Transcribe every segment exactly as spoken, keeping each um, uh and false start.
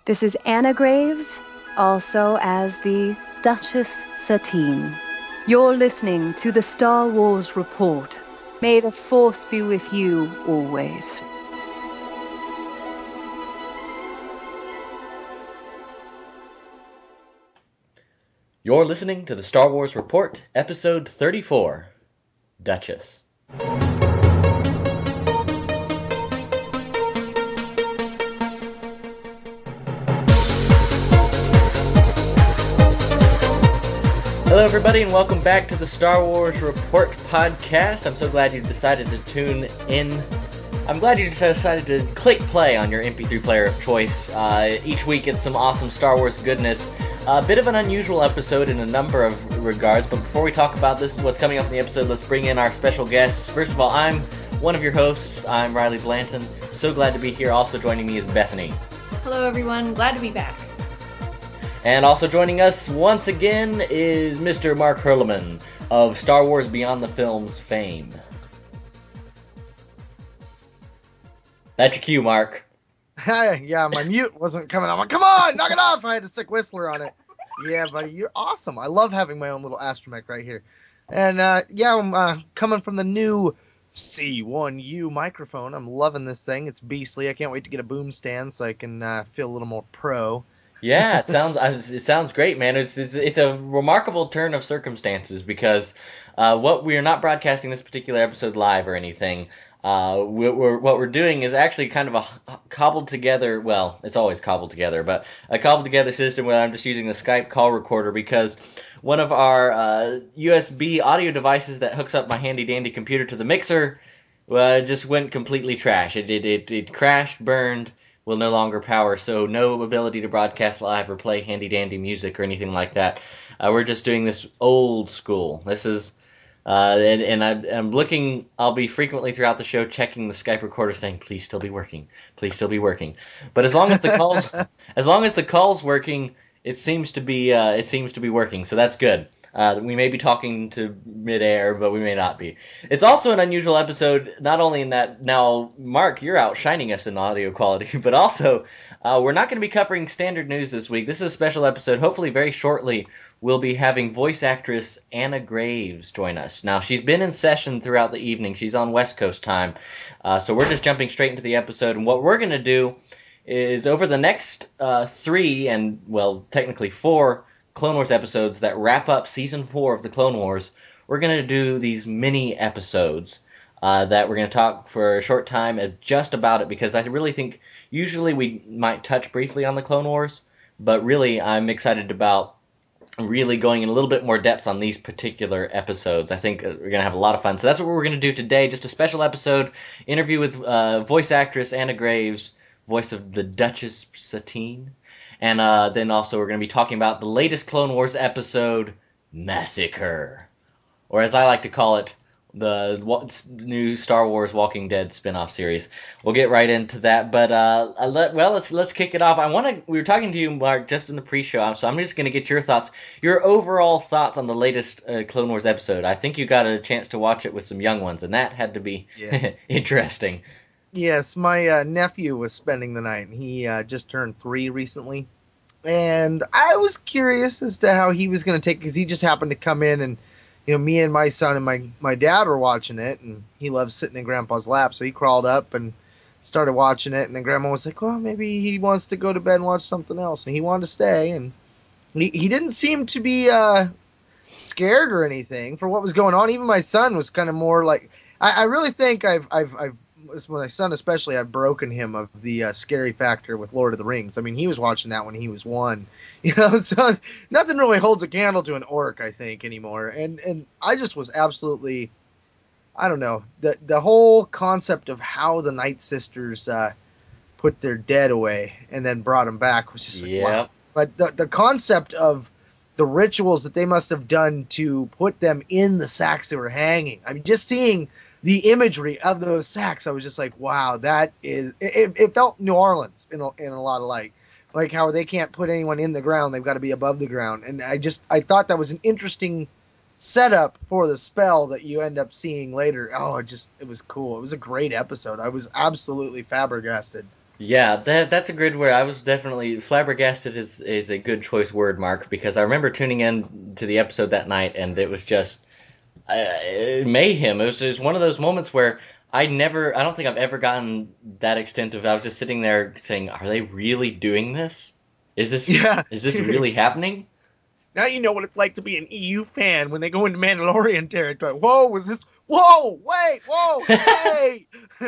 This is Anna Graves, also as the Duchess Satine. You're listening to the Star Wars Report. May the Force be with you always. You're listening to the Star Wars Report, Episode thirty-four, Duchess. Hello everybody and welcome back to the Star Wars Report podcast. I'm so glad you decided to tune in. I'm glad you decided to click play on your M P three player of choice. Uh, each week it's some awesome Star Wars goodness. A bit of an unusual episode in a number of regards, but before we talk about this, what's coming up in the episode, let's bring in our special guests. First of all, I'm one of your hosts. I'm Riley Blanton. So glad to be here. Also joining me is Bethany. Hello everyone, glad to be back. And also joining us once again is Mister Mark Hurleman of Star Wars Beyond the Films fame. That's your cue, Mark. Yeah, my mute wasn't coming on. Come on, knock it off! I had a sick whistler on it. Yeah, buddy, you're awesome. I love having my own little astromech right here. And, uh, yeah, I'm uh, coming from the new C one U microphone. I'm loving this thing. It's beastly. I can't wait to get a boom stand so I can uh, feel a little more pro. Yeah, it sounds it sounds great, man. It's it's it's a remarkable turn of circumstances because uh, what we are not broadcasting this particular episode live or anything. Uh, we're, we're, what we're doing is actually kind of a cobbled together. Well, it's always cobbled together, but a cobbled together system where I'm just using the Skype call recorder because one of our uh, U S B audio devices that hooks up my handy dandy computer to the mixer uh, just went completely trash. It it it, it crashed, burned. Will no longer power, so no ability to broadcast live or play handy-dandy music or anything like that. Uh, we're just doing this old school. This is, uh, and, and I, I'm looking, I'll be frequently throughout the show checking the Skype recorder saying, please still be working, please still be working. But as long as the call's, as long as the call's working, it seems to be, uh, it seems to be working, so that's good. Uh, we may be talking to midair, but we may not be. It's also an unusual episode, not only in that now, Mark, you're outshining us in audio quality, but also uh, we're not going to be covering standard news this week. This is a special episode. Hopefully very shortly we'll be having voice actress Anna Graves join us. Now, she's been in session throughout the evening. She's on West Coast time, uh, so we're just jumping straight into the episode. And what we're going to do is over the next uh, three and, well, technically four Clone Wars episodes that wrap up season four of the Clone Wars, we're going to do these mini episodes uh, that we're going to talk for a short time just about it because I really think usually we might touch briefly on the Clone Wars, but really I'm excited about really going in a little bit more depth on these particular episodes. I think we're going to have a lot of fun. So that's what we're going to do today, just a special episode, interview with uh, voice actress Anna Graves, voice of the Duchess Satine. And uh, then also we're going to be talking about the latest Clone Wars episode, Massacre. Or as I like to call it, the new Star Wars Walking Dead spin-off series. We'll get right into that. But, uh, let, well, let's let's kick it off. I want to. We were talking to you, Mark, just in the pre-show, so I'm just going to get your thoughts, your overall thoughts on the latest uh, Clone Wars episode. I think you got a chance to watch it with some young ones, and that had to be yes. interesting. Yes, my uh, nephew was spending the night. He uh, just turned three recently. And I was curious as to how he was going to take, because he just happened to come in and, you know, me and my son and my, my dad were watching it, and he loves sitting in Grandpa's lap, so he crawled up and started watching it, and then Grandma was like, well, maybe he wants to go to bed and watch something else, and he wanted to stay, and he, he didn't seem to be uh, scared or anything for what was going on. Even my son was kind of more like, I, I really think I've, I've, I've, with my son especially, I've broken him of the uh, scary factor with Lord of the Rings. I mean, he was watching that when he was one, you know, so nothing really holds a candle to an orc, I think, anymore. And and I just was absolutely, I don't know, the the whole concept of how the Night Sisters uh, put their dead away and then brought them back was just like, yep. wow. But the the concept of the rituals that they must have done to put them in the sacks they were hanging. I mean, just seeing the imagery of those sacks, I was just like, wow, that is, it, it felt New Orleans in a, in a lot of like, like how they can't put anyone in the ground. They've got to be above the ground. And I just, I thought that was an interesting setup for the spell that you end up seeing later. Oh, it just, it was cool. It was a great episode. I was absolutely flabbergasted. Yeah, that that's a good word. I was definitely flabbergasted is is a good choice word, Mark, because I remember tuning in to the episode that night and it was just uh, mayhem. It was, it was one of those moments where I never, I don't think I've ever gotten that extent of. I was just sitting there saying, "Are they really doing this? Is this Yeah. is this really happening?" Now you know what it's like to be an E U fan when they go into Mandalorian territory. Whoa, was this? Whoa, wait, whoa, wait.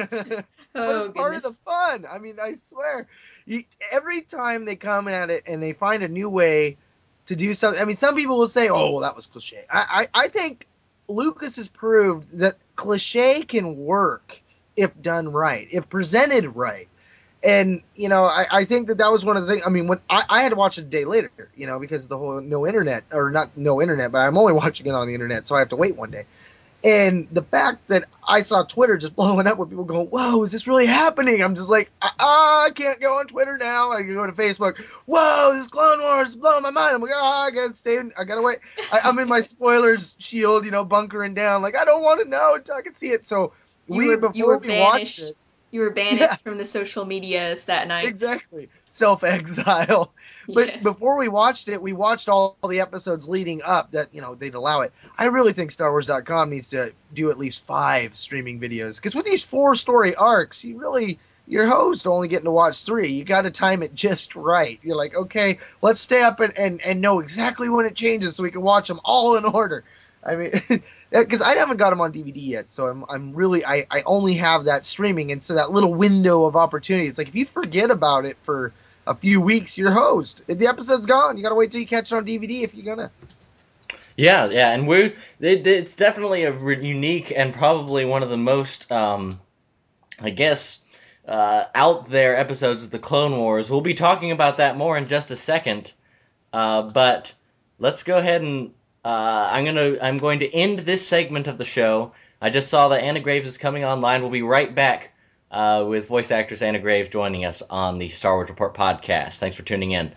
But Oh, it's part of the goodness. fun. I mean, I swear, you, every time they come at it and they find a new way to do something. I mean, some people will say, "Oh, well, that was cliche." I, I, I think Lucas has proved that cliche can work if done right, if presented right. And, you know, I, I think that that was one of the things. I mean, when I, I had to watch it a day later, you know, because of the whole no internet, or not no internet, but I'm only watching it on the internet, so I have to wait one day. And the fact that I saw Twitter just blowing up with people going, "Whoa, is this really happening?" I'm just like, ah, I can't go on Twitter now. I can go to Facebook. Whoa, this Clone Wars is blowing my mind. I'm like, oh, I gotta stay. I gotta wait. I, I'm in my spoilers shield, you know, bunkering down. Like, I don't want to know until I can see it. So You we were- before you were we watched banished. it, You were banished Yeah. from the social medias that night. exactly self-exile. But Yes. before we watched it, we watched all the episodes leading up that, you know, they'd allow it. I really think Star Wars dot com needs to do at least five streaming videos. Because with these four story arcs, you really, your host only getting to watch three. You got to time it just right. You're like, okay, let's stay up and, and, and know exactly when it changes so we can watch them all in order. I mean, because I haven't got them on D V D yet, so I'm I'm really I, I only have that streaming, and so that little window of opportunity. It's like if you forget about it for a few weeks, you're host. The episode's gone. You got to wait till you catch it on D V D if you're gonna. Yeah, yeah, and we it, it's definitely a re- unique and probably one of the most, um, I guess, uh, out there episodes of the Clone Wars. We'll be talking about that more in just a second, uh, but let's go ahead and uh, I'm gonna I'm going to end this segment of the show. I just saw that Anna Graves is coming online. We'll be right back uh, with voice actress Anna Graves joining us on the Star Wars Report podcast. Thanks for tuning in.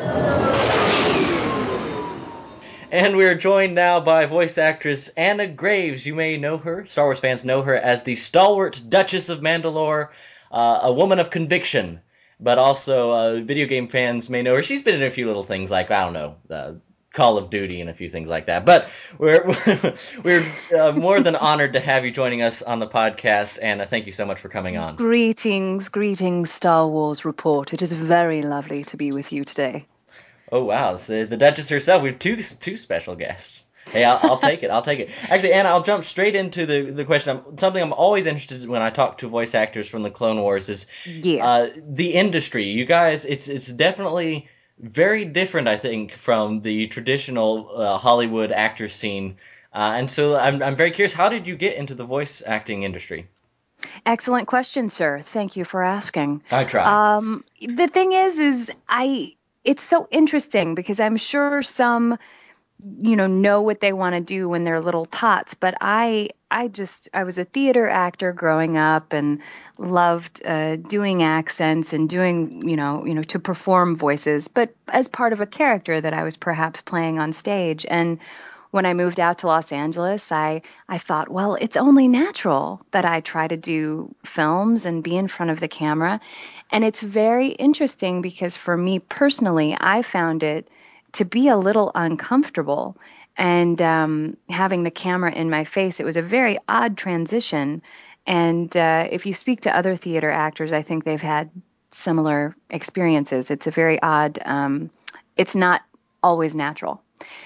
And we're joined now by voice actress Anna Graves. You may know her, Star Wars fans know her as the stalwart Duchess of Mandalore, uh, a woman of conviction. But also, uh, video game fans may know her. She's been in a few little things like, I don't know, uh, Call of Duty and a few things like that. But we're we're uh, more than honored to have you joining us on the podcast, Anna. Thank you so much for coming on. Greetings, greetings, Star Wars Report. It is very lovely to be with you today. Oh, wow. So the Duchess herself. We have two two special guests. Hey, I'll, I'll take it. I'll take it. Actually, Anna, I'll jump straight into the, the question. I'm, something I'm always interested in when I talk to voice actors from the Clone Wars is Yes. uh, the industry. You guys, it's it's definitely very different, I think, from the traditional uh, Hollywood actor scene. Uh, and so I'm I'm very curious, how did you get into the voice acting industry? Excellent question, sir. Thank you for asking. I try. Um, the thing is, is I, it's so interesting because I'm sure some, you know, know what they want to do when they're little tots, but I, I just, I was a theater actor growing up and loved uh, doing accents and doing, you know, you know, to perform voices, but as part of a character that I was perhaps playing on stage. And when I moved out to Los Angeles, I, I thought, well, it's only natural that I try to do films and be in front of the camera. And it's very interesting because for me personally, I found it to be a little uncomfortable. And um, having the camera in my face, it was a very odd transition. And uh, if you speak to other theater actors, I think they've had similar experiences. It's a very odd, um, it's not always natural.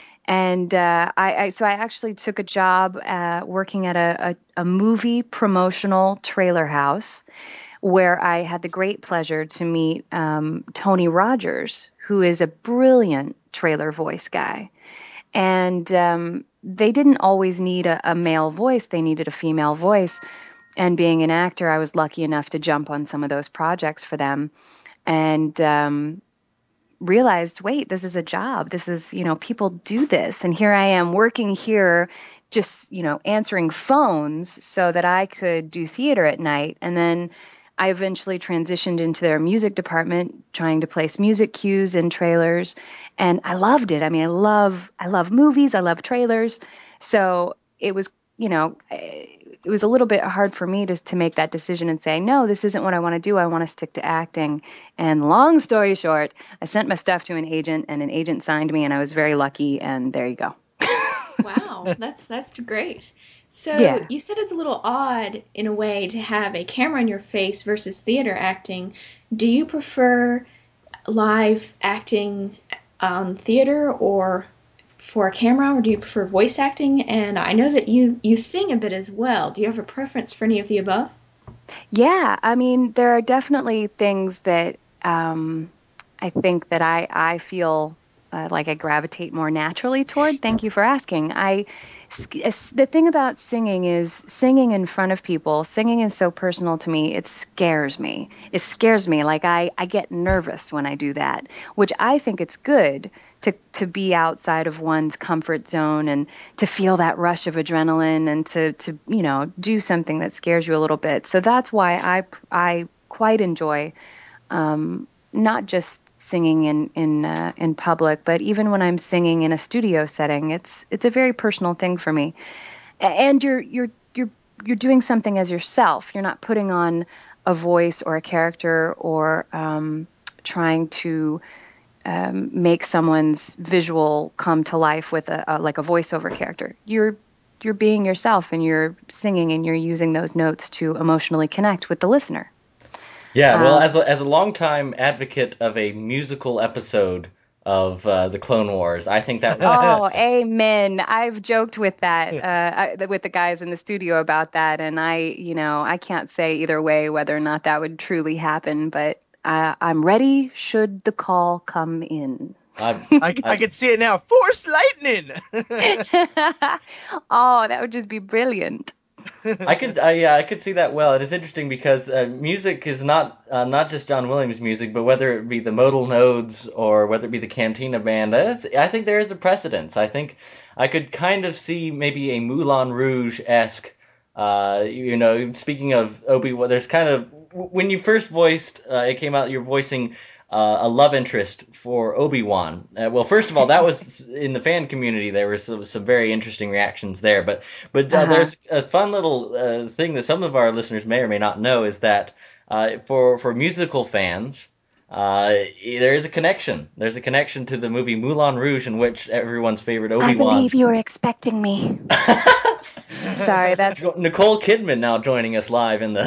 And uh, I, I, so I actually took a job uh, working at a, a, a movie promotional trailer house where I had the great pleasure to meet um, Tony Rogers, who is a brilliant trailer voice guy. And um, they didn't always need a, a male voice. They needed a female voice. And being an actor, I was lucky enough to jump on some of those projects for them. And um realized, wait, this is a job. This is, you know, people do this. And here I am working here, just, you know, answering phones so that I could do theater at night. And then I eventually transitioned into their music department, trying to place music cues in trailers. And I loved it. I mean, I love, I love movies. I love trailers. So it was, you know, it was a little bit hard for me to to make that decision and say, no, this isn't what I want to do. I want to stick to acting. And long story short, I sent my stuff to an agent, and an agent signed me, and I was very lucky. And there you go. Wow, that's that's great. So Yeah. you said it's a little odd in a way to have a camera in your face versus theater acting. Do you prefer live acting on theater or for a camera, or do you prefer voice acting? And I know that you, you sing a bit as well. Do you have a preference for any of the above? Yeah, I mean, there are definitely things that um, I think that I, I feel uh, like I gravitate more naturally toward. Thank you for asking. I the thing about singing is singing in front of people. Singing is so personal to me. It scares me. It scares me. Like I, I get nervous when I do that, which I think it's good to to be outside of one's comfort zone and to feel that rush of adrenaline and to to you know do something that scares you a little bit. So that's why I I quite enjoy um, not just singing in in uh, in public, but even when I'm singing in a studio setting, it's it's a very personal thing for me. A- And you're you're you're you're doing something as yourself. You're not putting on a voice or a character or um, trying to um, make someone's visual come to life with a, a like a voiceover character. You're you're being yourself, and you're singing, and you're using those notes to emotionally connect with the listener. Yeah, well, Um, as a, as a longtime advocate of a musical episode of uh, the Clone Wars, I think that Oh, was amen. I've joked with that, uh, I, with the guys in the studio about that, and I, you know, I can't say either way whether or not that would truly happen, but I, I'm ready should the call come in. I, I, I can see it now. Force lightning. Oh, that would just be brilliant. I could, I, yeah, I could see that well. It is interesting because uh, music is not uh, not just John Williams music, but whether it be the modal nodes or whether it be the Cantina band, that's, I think there is a precedence. I think I could kind of see maybe a Moulin Rouge-esque, uh, you know, speaking of Obi-Wan, there's kind of, when you first voiced, uh, it came out, you're voicing uh, a love interest for Obi-Wan. Uh, well, first of all, that was in the fan community. There were some, some very interesting reactions there. But but uh, Uh-huh. there's a fun little uh, thing that some of our listeners may or may not know is that uh, for for musical fans, uh, there is a connection. There's a connection to the movie Moulin Rouge, in which everyone's favorite I Obi-Wan. believe you were expecting me. Sorry, that's Nicole Kidman now joining us live in the.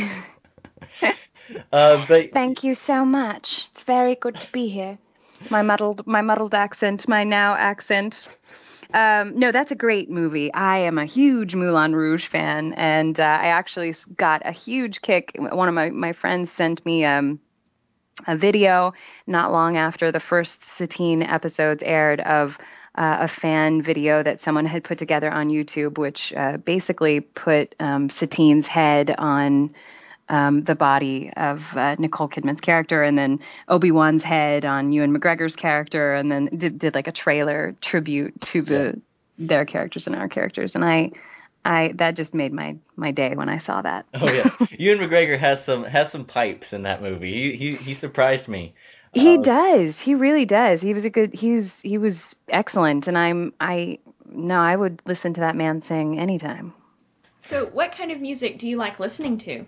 uh, but Thank you so much. It's very good to be here. My muddled, my muddled accent, my now accent. Um, no, that's a great movie. I am a huge Moulin Rouge fan, and uh, I actually s- got a huge kick. One of my, my friends sent me um, a video not long after the first Satine episodes aired of uh, a fan video that someone had put together on YouTube, which uh, basically put um, Satine's head on um, the body of uh, Nicole Kidman's character, and then Obi-Wan's head on Ewan McGregor's character, and then did, did like a trailer tribute to the their characters and our characters. And I, I that just made my my day when I saw that. oh yeah, Ewan McGregor has some has some pipes in that movie. He he he surprised me. He Uh, does. He really does. He was a good. He was. He was excellent. And I'm. I. No, I would listen to that man sing anytime. So what kind of music do you like listening to?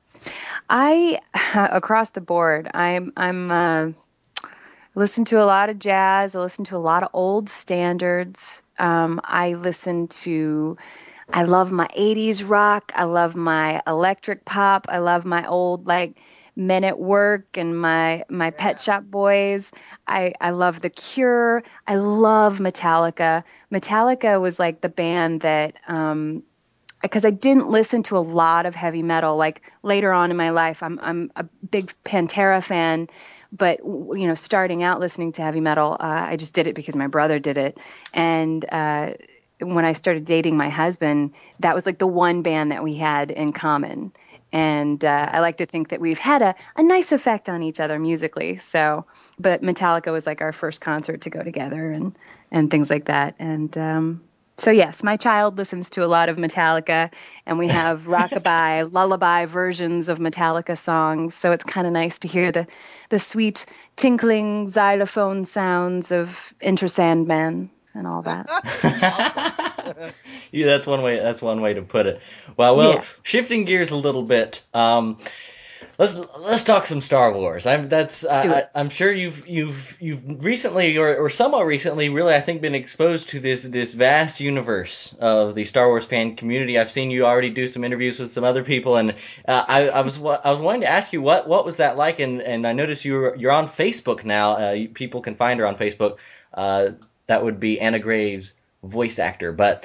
I across the board. I'm. I'm. Uh, listen to a lot of jazz. I listen to a lot of old standards. Um, I listen to. I love my eighties rock. I love my electric pop. I love my old like. Men at Work and my my Pet Shop Boys. I I love The Cure. I love Metallica. Metallica was like the band that um because I didn't listen to a lot of heavy metal. Like later on in my life, I'm I'm a big Pantera fan, but you know, starting out listening to heavy metal, uh, I just did it because my brother did it. And uh, when I started dating my husband, that was like the one band that we had in common. And uh, I like to think that we've had a, a nice effect on each other musically. So, but Metallica was like our first concert to go together and, and things like that. And um, so, yes, my child listens to a lot of Metallica, and we have rockabye, lullaby versions of Metallica songs. So it's kind of nice to hear the, the sweet tinkling xylophone sounds of Enter Sandman and all that. Yeah, that's one way. That's one way to put it. Well, well, Yeah. shifting gears a little bit. Um, let's let's talk some Star Wars. I'm that's Let's do I, it. I, I'm sure you've you've you've recently or, or somewhat recently really I think been exposed to this this vast universe of the Star Wars fan community. I've seen you already do some interviews with some other people, and uh, I, I was I was wanting to ask you what what was that like, and, and I noticed you're you're on Facebook now. Uh, you, people can find her on Facebook. Uh, that would be Anna Graves, voice actor, but.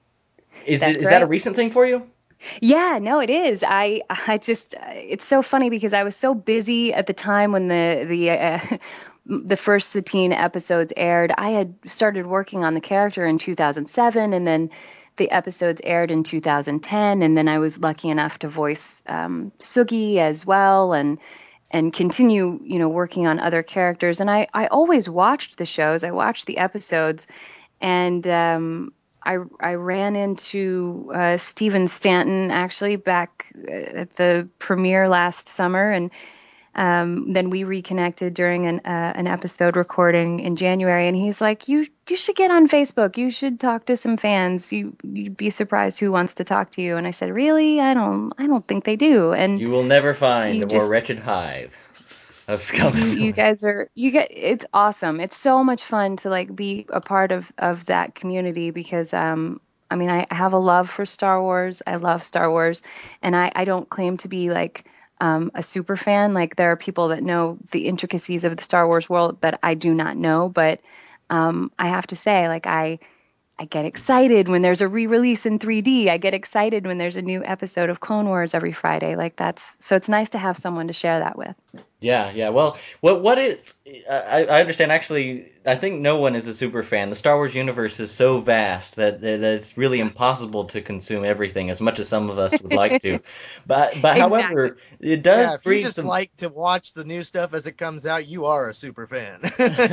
Is That's it, is that a right. recent thing for you? Yeah, no, it is. I I just it's so funny because I was so busy at the time when the the uh, the first Satine episodes aired. I had started working on the character in two thousand seven, and then the episodes aired in two thousand ten, and then I was lucky enough to voice um, Sugi as well, and and continue, you know, working on other characters. And I I always watched the shows. I watched the episodes, and um, I I ran into uh, Stephen Stanton actually back at the premiere last summer, and um, then we reconnected during an uh, an episode recording in January. And he's like, "You you should get on Facebook. You should talk to some fans. You you'd be surprised who wants to talk to you." And I said, "Really? I don't I don't think they do." And You will never find You a just- more wretched hive of scum. you, you guys are you get it's awesome. It's so much fun to like be a part of of that community because um I mean I have a love for Star Wars. I love Star Wars, and I I don't claim to be like um a super fan. Like there are people that know the intricacies of the Star Wars world that I do not know, but um I have to say like I I get excited when there's a re-release in three D. I get excited when there's a new episode of Clone Wars every Friday. Like that's so it's nice to have someone to share that with. Yeah, yeah. Well, what what is? I, I understand. Actually, I think no one is a super fan. The Star Wars universe is so vast that, that it's really impossible to consume everything as much as some of us would like to. But but Exactly. however, it does Yeah, if you breed just some. like to watch the new stuff as it comes out, you are a super fan.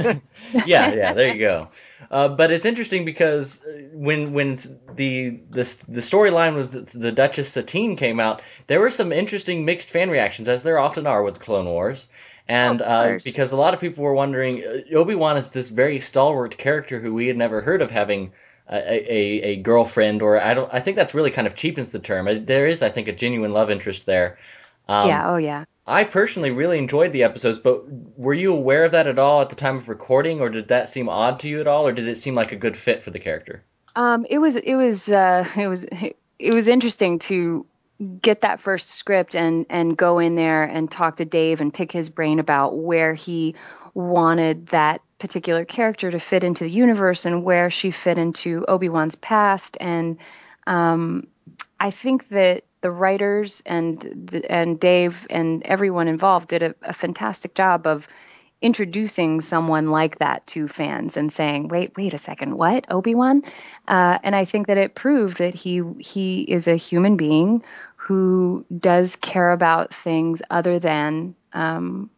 Yeah, yeah, there you go. Uh, but it's interesting because uh, when when the the the storyline with the Duchess Satine came out, there were some interesting mixed fan reactions, as there often are with Clone Wars. And Of uh, course. because a lot of people were wondering, uh, Obi-Wan is this very stalwart character who we had never heard of having a, a, a girlfriend, or I don't. I think that's really kind of cheapens the term. Uh, There is, I think, a genuine love interest there. Um, yeah, oh yeah. I personally really enjoyed the episodes, but were you aware of that at all at the time of recording, or did that seem odd to you at all, or did it seem like a good fit for the character? Um, it was it was uh, it was it was interesting to get that first script and and go in there and talk to Dave and pick his brain about where he wanted that particular character to fit into the universe and where she fit into Obi-Wan's past. And um, I think that the writers and the, and Dave and everyone involved did a, a fantastic job of introducing someone like that to fans and saying, wait, wait a second, what? Obi-Wan? Uh, and I think that it proved that he he is a human being who does care about things other than, um,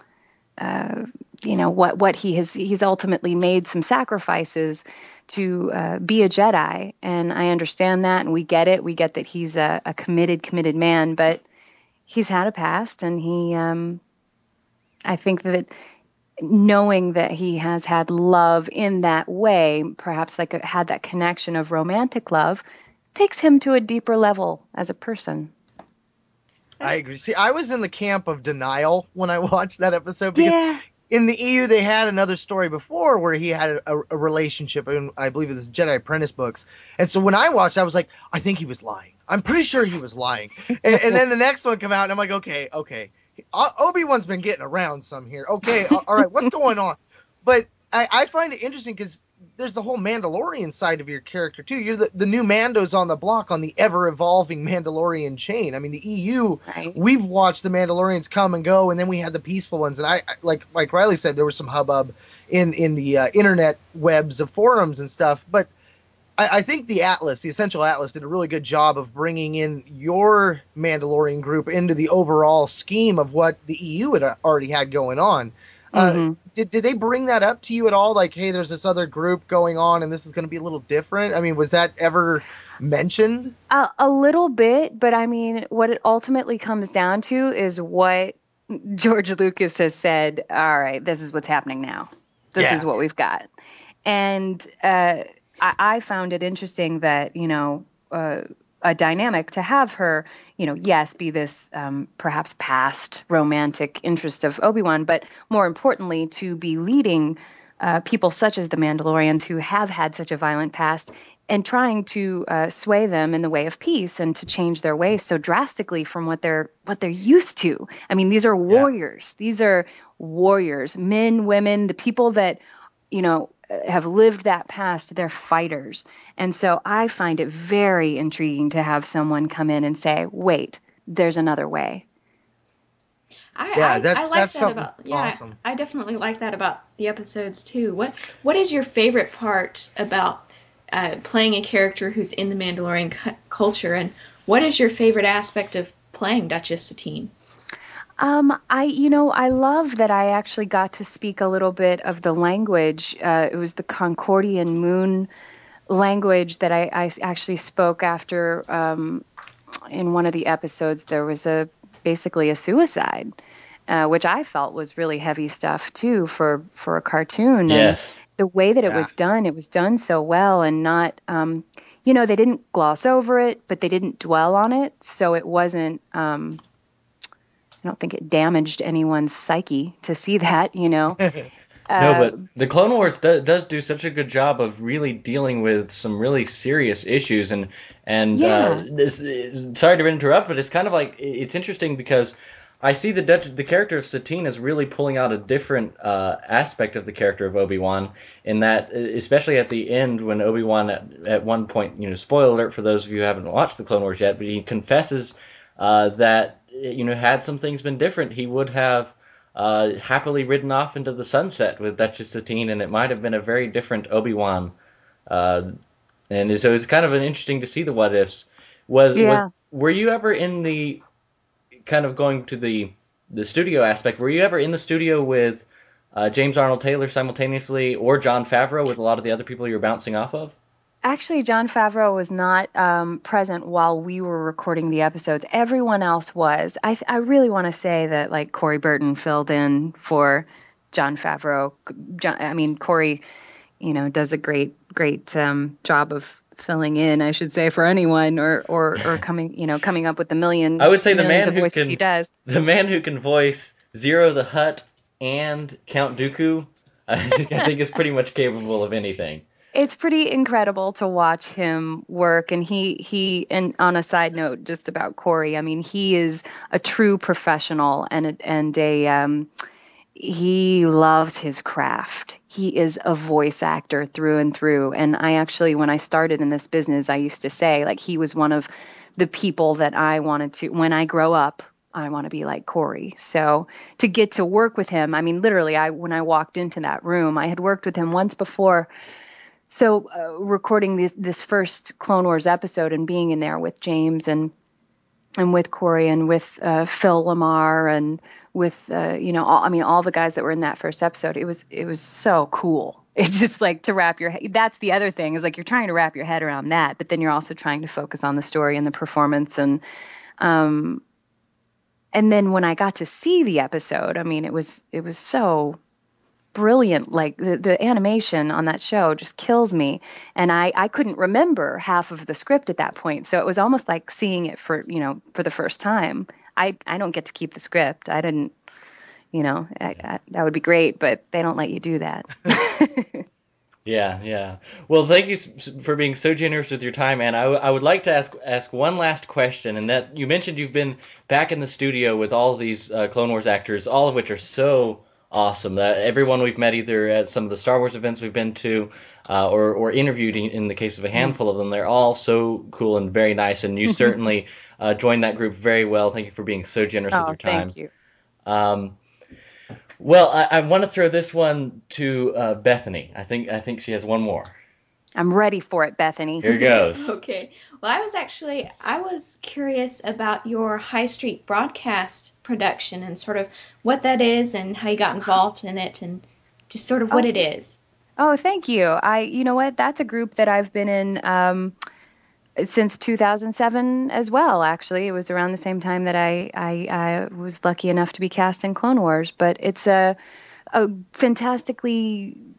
uh, you know, what, what he has, he's ultimately made some sacrifices to uh, be a Jedi. And I understand that, and we get it. We get that he's a, a committed, committed man, but he's had a past, and he, um, I think that knowing that he has had love in that way, perhaps like a, had that connection of romantic love, takes him to a deeper level as a person. I agree. See, I was in the camp of denial when I watched that episode because Yeah. in the E U they had another story before where he had a, a relationship, and I believe it was Jedi Apprentice books. And so when I watched, I was like, I think he was lying. I'm pretty sure he was lying. And, and then the next one came out, and I'm like, okay, okay. O- Obi-Wan's been getting around some here. Okay, all right, what's going on? But I, I find it interesting because there's the whole Mandalorian side of your character too. You're the, the new Mandos on the block on the ever-evolving Mandalorian chain. I mean, the E U, Right. we've watched the Mandalorians come and go, and then we had the peaceful ones. And I, I like like Riley said, there was some hubbub in in the uh, internet webs of forums and stuff. But I, I think the Atlas, the Essential Atlas, did a really good job of bringing in your Mandalorian group into the overall scheme of what the E U had already had going on. Uh, Mhm. did, did they bring that up to you at all? Like, hey, there's this other group going on, and this is going to be a little different. I mean, was that ever mentioned? A, a little bit, but I mean, what it ultimately comes down to is what George Lucas has said. All right, this is what's happening now. This Yeah. is what we've got. And uh, I, I found it interesting that, you know, uh, a dynamic to have her, you know, yes, be this um, perhaps past romantic interest of Obi-Wan, but more importantly, to be leading uh, people such as the Mandalorians who have had such a violent past and trying to uh, sway them in the way of peace and to change their ways so drastically from what they're what they're used to. I mean, these are warriors. Yeah. These are warriors, men, women, the people that, you know, have lived that past. They're fighters. And so I find it very intriguing to have someone come in and say, wait, there's another way. I, yeah, I, that's, I like that's that something about, yeah, awesome. I, I definitely like that about the episodes too. What What is your favorite part about uh, playing a character who's in the Mandalorian cu- culture, and what is your favorite aspect of playing Duchess Satine? Um, I, you know, I love that I actually got to speak a little bit of the language. Uh, it was the Concordian Moon language that I, I actually spoke after. Um, in one of the episodes, there was a basically a suicide, uh, which I felt was really heavy stuff too for for a cartoon. Yes. And the way that it Yeah. was done, it was done so well, and not, um, you know, they didn't gloss over it, but they didn't dwell on it, so it wasn't. Um, I don't think it damaged anyone's psyche to see that, you know. No, Uh, but the Clone Wars do, does do such a good job of really dealing with some really serious issues, and and Yeah. uh, this, sorry to interrupt, but it's kind of like it's interesting because I see the Dutch, the character of Satine as really pulling out a different uh, aspect of the character of Obi-Wan, in that, especially at the end when Obi-Wan at, at one point, you know, spoiler alert for those of you who haven't watched the Clone Wars yet, but he confesses uh, that, you know, had some things been different, he would have Uh, happily ridden off into the sunset with Duchess Satine, and it might have been a very different Obi-Wan. Uh, and so it's kind of an interesting to see the what ifs. Was, Yeah. was were you ever in the kind of going to the the studio aspect? Were you ever in the studio with uh, James Arnold Taylor simultaneously, or Jon Favreau with a lot of the other people you were bouncing off of? Actually, Jon Favreau was not um, present while we were recording the episodes. Everyone else was. I, I really want to say that, like, Corey Burton filled in for Jon Favreau. John, I mean, Corey, you know, does a great, great um, job of filling in, I should say, for anyone, or, or, or coming, you know, coming up with the million. I would say the millions man of who voices can he does. the man who can voice Zero the Hutt and Count Dooku, I think, I think is pretty much capable of anything. It's pretty incredible to watch him work. And he, he, and on a side note, just about Corey, I mean, he is a true professional and a, and a, um, he loves his craft. He is a voice actor through and through. And I actually, when I started in this business, I used to say, like, he was one of the people that I wanted to, when I grow up, I want to be like Corey. So to get to work with him, I mean, literally, I, when I walked into that room, I had worked with him once before. So uh, recording this this first Clone Wars episode and being in there with James and and with Corey and with uh, Phil Lamar and with uh, you know all, I mean all the guys that were in that first episode, it was it was so cool. It's just like to wrap your head. That's the other thing, is like you're trying to wrap your head around that, but then you're also trying to focus on the story and the performance, and um and then when I got to see the episode, I mean it was it was so brilliant. Like the, the animation on that show just kills me. And I, I couldn't remember half of the script at that point. So it was almost like seeing it for, you know, for the first time. I, I don't get to keep the script. I didn't, you know, I, I, that would be great, but they don't let you do that. Yeah, yeah. Well, thank you s- for being so generous with your time, man. I, w- I would like to ask ask one last question, and that you mentioned you've been back in the studio with all these uh, Clone Wars actors, all of which are so awesome. Uh, everyone we've met either at some of the Star Wars events we've been to uh, or, or interviewed in, in the case of a handful of them. They're all so cool and very nice, and you certainly uh, joined that group very well. Thank you for being so generous Oh, with your time. thank you. Um, well, I, I want to throw this one to uh, Bethany. I think I think she has one more. I'm ready for it, Bethany. Here goes. Okay. Well, I was actually, I was curious about your High Street broadcast production and sort of what that is and how you got involved in it and just sort of what Oh. it is. Oh, thank you. I, you know what? That's a group that I've been in um, since two thousand seven as well. Actually, it was around the same time that I, I, I was lucky enough to be cast in Clone Wars. But it's a, a fantastically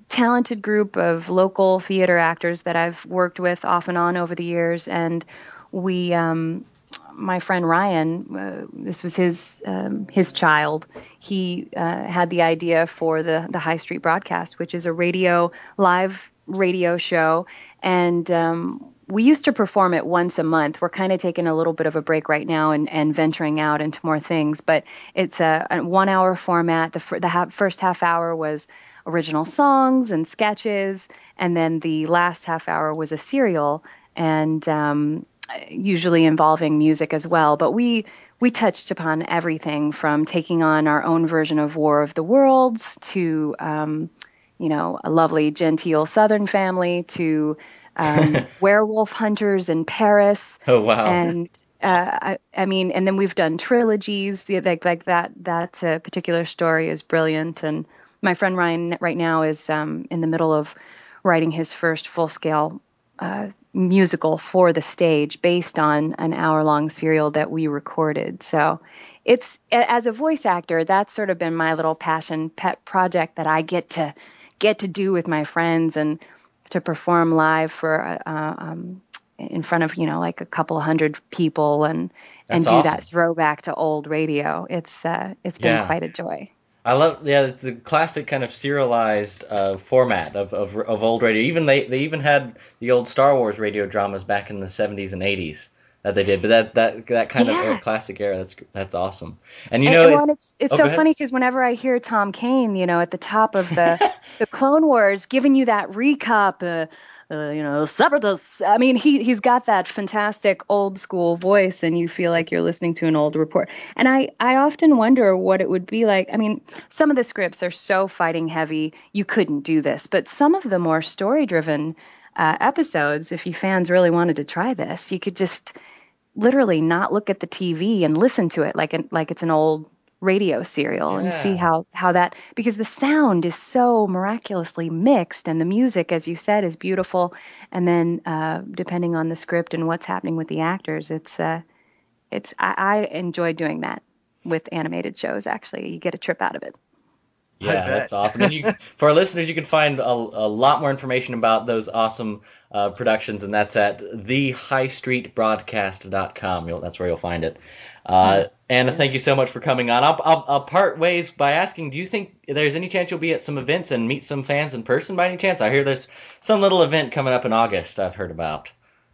talented group of local theater actors that I've worked with off and on over the years, and we, um, my friend Ryan, uh, this was his um, his child. He uh, had the idea for the the High Street Broadcast, which is a radio live radio show, and um, we used to perform it once a month. We're kind of taking a little bit of a break right now and, and venturing out into more things, but it's a, a one-hour format. The, f- the ha- first half hour was original songs and sketches, and then the last half hour was a serial, and um, usually involving music as well. But we we touched upon everything from taking on our own version of War of the Worlds to, um, you know, a lovely genteel Southern family to um, werewolf hunters in Paris. Oh, wow. And uh, I, I mean, and then we've done trilogies. Yeah, like like that that uh, particular story is brilliant. And my friend Ryan right now is um, in the middle of writing his first full-scale uh, musical for the stage based on an hour-long serial that we recorded. So it's, as a voice actor, that's sort of been my little passion pet project that I get to get to do with my friends and to perform live for uh, um, in front of, you know, like a couple hundred people and and That's do awesome. that throwback to old radio. It's uh, it's been Yeah. quite a joy. I love, yeah, it's the classic kind of serialized uh, format of, of of old radio. Even they, they even had the old Star Wars radio dramas back in the seventies and eighties that they did. But that that that kind Yeah. of classic era, that's that's awesome. And you And, know, and, it- well, and it's it's oh, so go ahead. funny because whenever I hear Tom Kane, you know, at the top of the the Clone Wars, giving you that recap, uh, uh, you know, separatists. I mean, he he's got that fantastic old school voice, and you feel like you're listening to an old report. And I I often wonder what it would be like. I mean, some of the scripts are so fighting heavy, you couldn't do this, but some of the more story driven uh, episodes, if you fans really wanted to try this, you could just literally not look at the T V and listen to it like an, like it's an old radio serial and see Yeah. how, how that, because the sound is so miraculously mixed and the music, as you said, is beautiful. And then uh, depending on the script and what's happening with the actors, it's, uh, it's, I, I enjoy doing that with animated shows. Actually, you get a trip out of it. Yeah, bet. that's awesome. And you, for our listeners, you can find a, a lot more information about those awesome uh, productions, and that's at the high street broadcast dot com. You'll, that's where you'll find it. Uh, Anna, thank you so much for coming on. I'll, I'll, I'll part ways by asking, do you think there's any chance you'll be at some events and meet some fans in person by any chance? I hear there's some little event coming up in August I've heard about.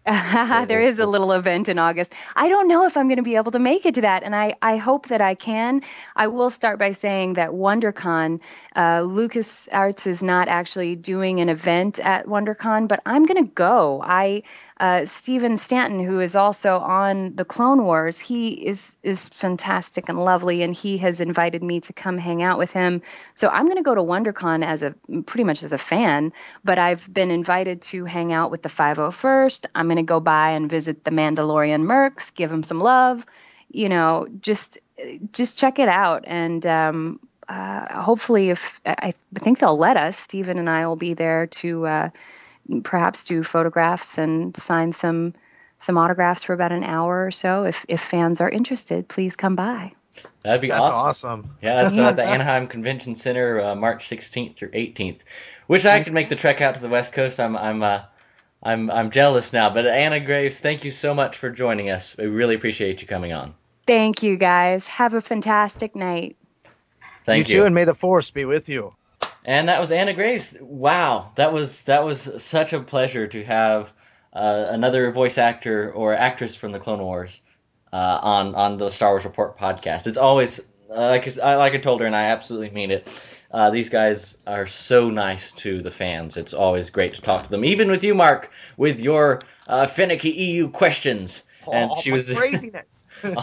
There is a little event in August. I don't know if I'm going to be able to make it to that, and I, I hope that I can. I will start by saying that WonderCon, uh, LucasArts is not actually doing an event at WonderCon, but I'm going to go. I uh, Steven Stanton, who is also on the Clone Wars, he is is fantastic and lovely, and he has invited me to come hang out with him. So I'm going to go to WonderCon as a pretty much as a fan, but I've been invited to hang out with the five oh first. I'm going to go by and visit the Mandalorian Mercs, give them some love, you know, just just check it out. And um, uh, hopefully, if I think they'll let us, Steven and I will be there to uh, perhaps do photographs and sign some some autographs for about an hour or so. If if fans are interested, please come by. That'd be That's awesome. awesome. Yeah, that's uh, at the Anaheim Convention Center, uh, March sixteenth through eighteenth. Wish I could make the trek out to the West Coast. I'm I'm uh, I'm I'm jealous now. But Anna Graves, thank you so much for joining us. We really appreciate you coming on. Thank you, guys. Have a fantastic night. Thank you you. too, and may the force be with you. And that was Anna Graves. Wow, that was that was such a pleasure to have uh, another voice actor or actress from the Clone Wars uh, on on the Star Wars Report podcast. It's always uh, like I, like I told her, and I absolutely mean it. Uh, these guys are so nice to the fans. It's always great to talk to them, even with you, Mark, with your uh, finicky E U questions. And Oh, she my was craziness. no,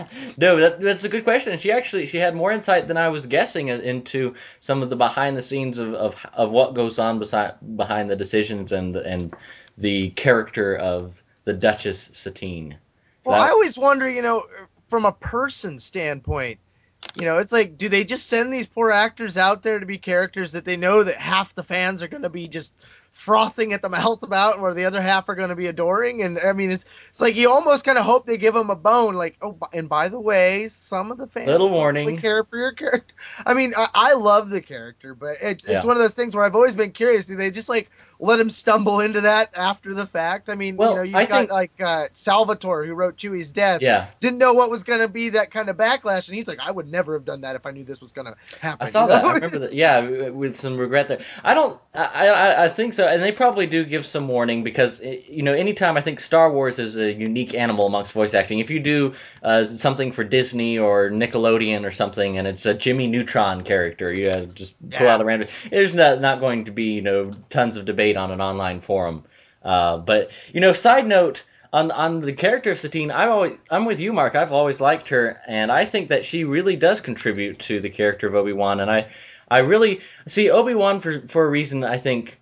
that, that's a good question. And she actually she had more insight than I was guessing into some of the behind the scenes of, of, of what goes on beside, behind the decisions and the, and the character of the Duchess Satine. So Well, that- I always wonder, you know, from a person standpoint, you know, it's like, do they just send these poor actors out there to be characters that they know that half the fans are going to be just frothing at the mouth about, where the other half are going to be adoring. And I mean, it's it's like you almost kind of hope they give him a bone, like, oh, and by the way, some of the fans Little don't warning. really care for your character. I mean, I, I love the character, but it's it's Yeah. one of those things where I've always been curious. Do they just like let him stumble into that after the fact? I mean, Well, you know, you've I got think- like uh, Salvatore, who wrote Chewie's death. Yeah. Didn't know what was going to be that kind of backlash, and he's like, I would never have done that if I knew this was going to happen. I saw you that. know? I remember that. Yeah, with some regret there. I don't. I, I I think so, and they probably do give some warning because you know, anytime I think Star Wars is a unique animal amongst voice acting. If you do uh, something for Disney or Nickelodeon or something, and it's a Jimmy Neutron character, you uh, just pull Yeah. out a random. There's not not going to be you know tons of debate on an online forum. Uh, but you know, side note. On on the character of Satine, I'm always I'm with you, Mark. I've always liked her, and I think that she really does contribute to the character of Obi-Wan. And I, I really see Obi-Wan for for a reason. I think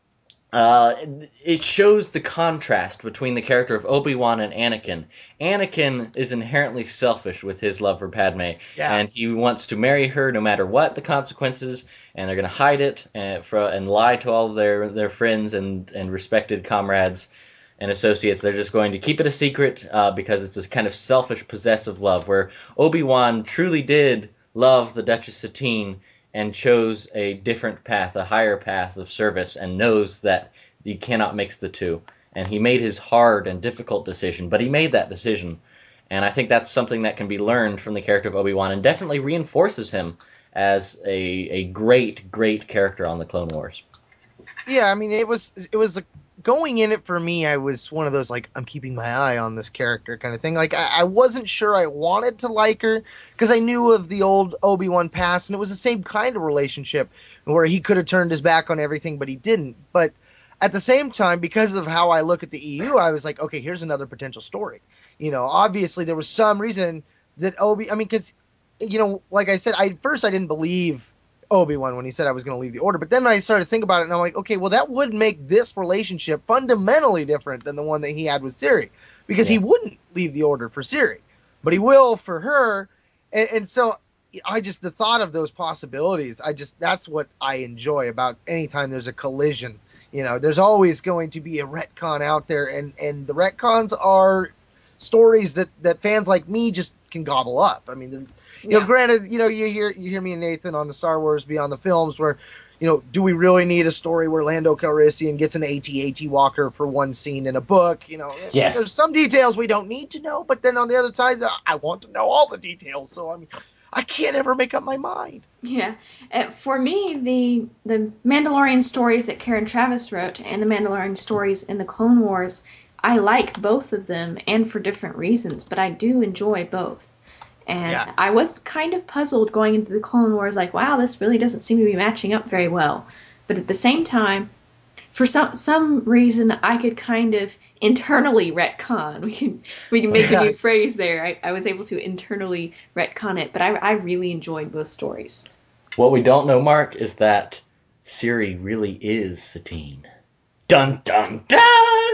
uh, it shows the contrast between the character of Obi-Wan and Anakin. Anakin is inherently selfish with his love for Padme, Yeah. and he wants to marry her no matter what the consequences, and they're going to hide it and, for, and lie to all of their their friends and and respected comrades and associates. They're just going to keep it a secret uh, because it's this kind of selfish, possessive love, where Obi-Wan truly did love the Duchess Satine and chose a different path, a higher path of service, and knows that you cannot mix the two. And he made his hard and difficult decision, but he made that decision. And I think that's something that can be learned from the character of Obi-Wan and definitely reinforces him as a, a great, great character on the Clone Wars. Yeah, I mean, it was it was a, going in it for me. I was one of those like, I'm keeping my eye on this character kind of thing. Like I, I wasn't sure I wanted to like her because I knew of the old Obi-Wan past, and it was the same kind of relationship where he could have turned his back on everything, but he didn't. But at the same time, because of how I look at the E U, I was like, okay, here's another potential story. You know, obviously there was some reason that Obi. I mean, because you know, like I said, I first I didn't believe Obi-Wan when he said I was going to leave the Order, but then I started to think about it, and I'm like, okay, well, that would make this relationship fundamentally different than the one that he had with Siri, because Yeah. he wouldn't leave the Order for Siri, but he will for her, and, and so I just the thought of those possibilities, I just that's what I enjoy about anytime there's a collision. You know, there's always going to be a retcon out there, and and the retcons are stories that that fans like me just can gobble up. I mean, they're- you know, Yeah. granted, you know, you hear you hear me and Nathan on the Star Wars Beyond the Films where, you know, do we really need a story where Lando Calrissian gets an AT AT Walker for one scene in a book? You know, Yes. there's some details we don't need to know, but then on the other side, I want to know all the details. So I mean, I can't ever make up my mind. Yeah, uh, for me, the the Mandalorian stories that Karen Travis wrote and the Mandalorian stories in the Clone Wars, I like both of them, and for different reasons, but I do enjoy both. And Yeah. I was kind of puzzled going into the Clone Wars, like, wow, this really doesn't seem to be matching up very well. But at the same time, for some some reason, I could kind of internally retcon. We can we can make a new Yeah. phrase there. I, I was able to internally retcon it, but I, I really enjoyed both stories. What we don't know, Mark, is that Siri really is Satine. Dun dun dun!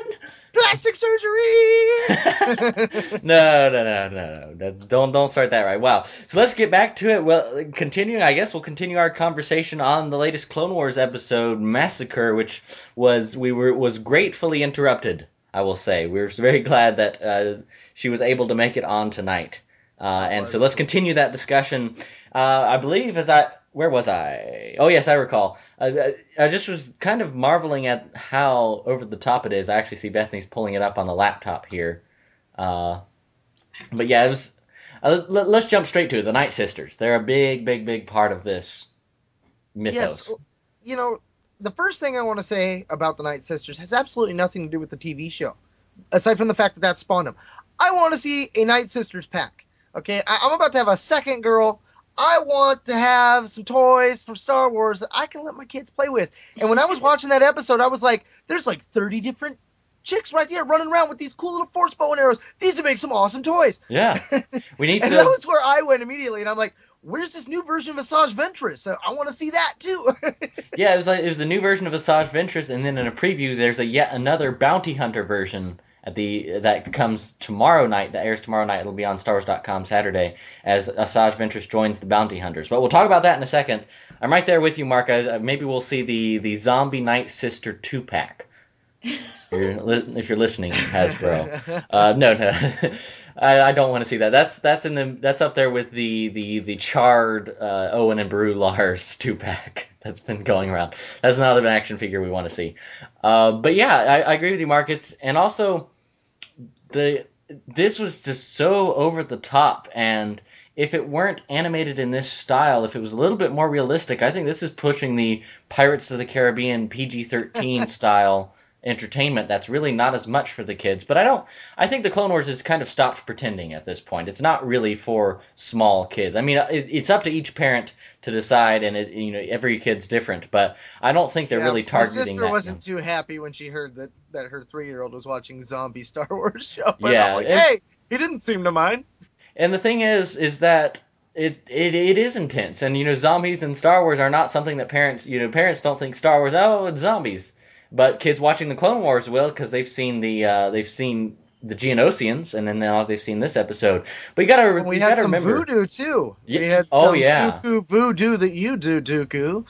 Plastic surgery. no, no, no, no, no. Don't don't start that right. Wow. So let's get back to it. Well, continuing, I guess we'll continue our conversation on the latest Clone Wars episode, Massacre, which was we were was gratefully interrupted. I will say we were very glad that uh, she was able to make it on tonight. Uh, and so let's continue that discussion. Uh, I believe as I. Where was I? Oh, yes, I recall. I, I just was kind of marveling at how over the top it is. I actually see Bethany's pulling it up on the laptop here. Uh, but yeah, it was. Uh, let, let's jump straight to it. The Night Sisters. They're a big, big, big part of this mythos. Yes, you know, the first thing I want to say about the Night Sisters has absolutely nothing to do with the T V show, aside from the fact that that spawned them. I want to see a Night Sisters pack. Okay, I, I'm about to have a second girl. I want to have some toys from Star Wars that I can let my kids play with. And when I was watching that episode, I was like, there's like thirty different chicks right here running around with these cool little force bow and arrows. These would make some awesome toys. Yeah, we need and to. that was where I went immediately. And I'm like, where's this new version of Asajj Ventress? So I want to see that too. Yeah, it was like it was the new version of Asajj Ventress, and then in a preview, there's a yet another bounty hunter version at the that comes tomorrow night, that airs tomorrow night. It'll be on Star Wars dot com Saturday as Asajj Ventress joins the Bounty Hunters. But we'll talk about that in a second. I'm right there with you, Mark. I, maybe we'll see the, the Zombie Night Sister two-pack. If you're listening, Hasbro. Uh, no, no. I, I don't want to see that. That's that's in the that's up there with the the the charred uh, Owen and Beru Lars two-pack that's been going around. That's not an action figure we want to see. Uh, but yeah, I, I agree with you, Mark. It's, and also the this was just so over the top, and if it weren't animated in this style, if it was a little bit more realistic, I think this is pushing the Pirates of the Caribbean P G thirteen style entertainment that's really not as much for the kids. But I don't I think the Clone Wars has kind of stopped pretending at this point. It's not really for small kids. I mean, it, it's up to each parent to decide, and it, you know, every kid's different, but I don't think they're yeah, really targeting that. My sister that wasn't young. too happy when she heard that, that her three-year-old was watching zombie Star Wars show. But Yeah, I'm like, it's- hey, he didn't seem to mind. And the thing is, is that it, it it is intense, and you know, zombies in Star Wars are not something that parents, you know, parents don't think Star Wars, oh, it's zombies, but kids watching the Clone Wars will, because they've seen the uh, they've seen the Geonosians, and then now they've seen this episode. But you gotta, And we you had gotta some remember, voodoo too. Yeah. We had Oh, some yeah. dooku voodoo that you do, Dooku.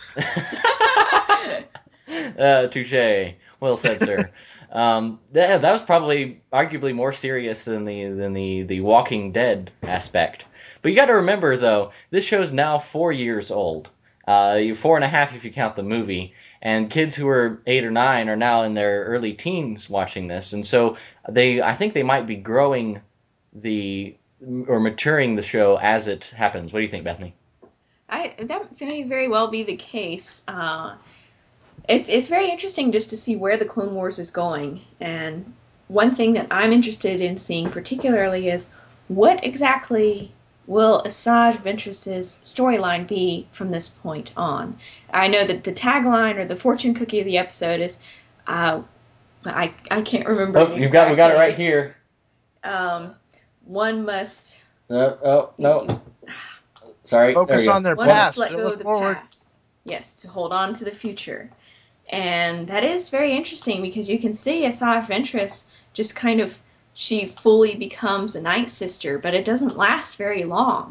uh, touche, well said, sir. Um, that, that was probably arguably more serious than the than the, the Walking Dead aspect. But you got to remember, though, this show's now four years old. Uh, four and a half if you count the movie. And kids who are eight or nine are now in their early teens watching this. And so they, I think they might be growing the or maturing the show as it happens. What do you think, Bethany? I that may very well be the case. Uh, it's it's very interesting just to see where the Clone Wars is going. And one thing that I'm interested in seeing particularly is what exactly will Asajj Ventress's storyline be from this point on. I know that the tagline or the fortune cookie of the episode is, uh, I I can't remember. Oh, you've got we got it right here. Um, one must. Uh, oh no. Sorry. Focus there on their One past. must let and go look of the forward. past. Yes, to hold on to the future. And that is very interesting because you can see Asajj Ventress just kind of, she fully becomes a Night Sister, but it doesn't last very long.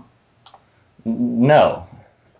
No.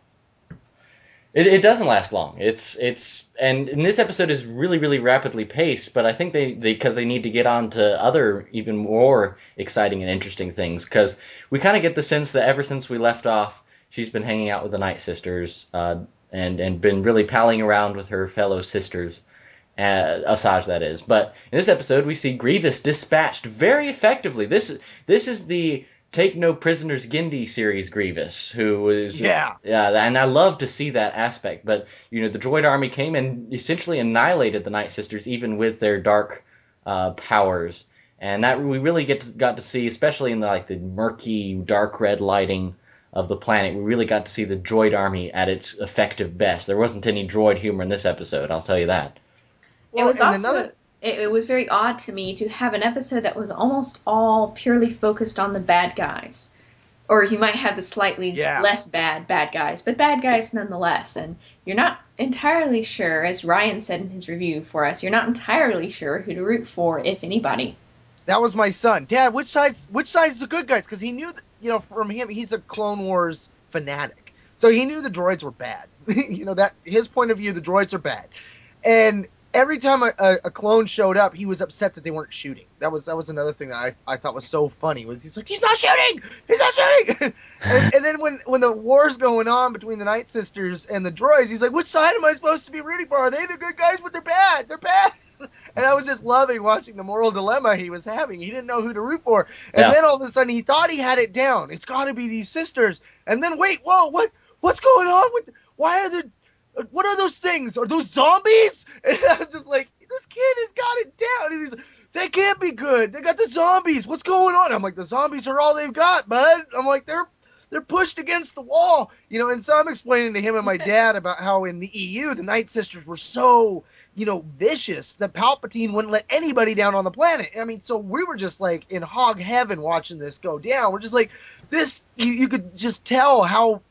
It, it doesn't last long. It's it's and, and this episode is really really rapidly paced, but I think they because they, they need to get on to other even more exciting and interesting things, because we kind of get the sense that ever since we left off, she's been hanging out with the Night Sisters uh, and and been really palling around with her fellow sisters, uh, Asajj that is. But in this episode, we see Grievous dispatched very effectively. This this is the Take No Prisoners Gindi series Grievous, who was Yeah. yeah, and I love to see that aspect. But you know, the droid army came and essentially annihilated the Night Sisters, even with their dark uh, powers, and that we really get to, got to see, especially in the, like the murky, dark red lighting of the planet. We really got to see the droid army at its effective best. There wasn't any droid humor in this episode, I'll tell you that. Well, it was and also another- it, it was very odd to me to have an episode that was almost all purely focused on the bad guys. Or you might have the slightly Yeah. less bad bad guys, but bad guys nonetheless. And you're not entirely sure, as Ryan said in his review for us, you're not entirely sure who to root for, if anybody. That was my son. Dad, which side's which side's the good guys? Because he knew, that, you know, from him, he's a Clone Wars fanatic, so he knew the droids were bad. You know, that his point of view, the droids are bad. And every time a, a, a clone showed up, he was upset that they weren't shooting. That was that was another thing that I, I thought was so funny. Was he's like, he's not shooting, he's not shooting. and, and then when when the war's going on between the Night Sisters and the droids, he's like, which side am I supposed to be rooting for? Are they the good guys? But they're bad. They're bad. And I was just loving watching the moral dilemma he was having. He didn't know who to root for. And Yeah. then all of a sudden he thought he had it down. It's got to be these sisters. And then wait, whoa, what what's going on with? Why are there? What are those things? Are those zombies? And I'm just like, this kid has got it down. And he's, they can't be good. They got the zombies. What's going on? I'm like, the zombies are all they've got, bud. I'm like, they're they're pushed against the wall, you know. And so I'm explaining to him and my dad about how in the E U the Night Sisters were so, you know, vicious that Palpatine wouldn't let anybody down on the planet. I mean, so we were just like in hog heaven watching this go down. We're just like, this, you, you could just tell how,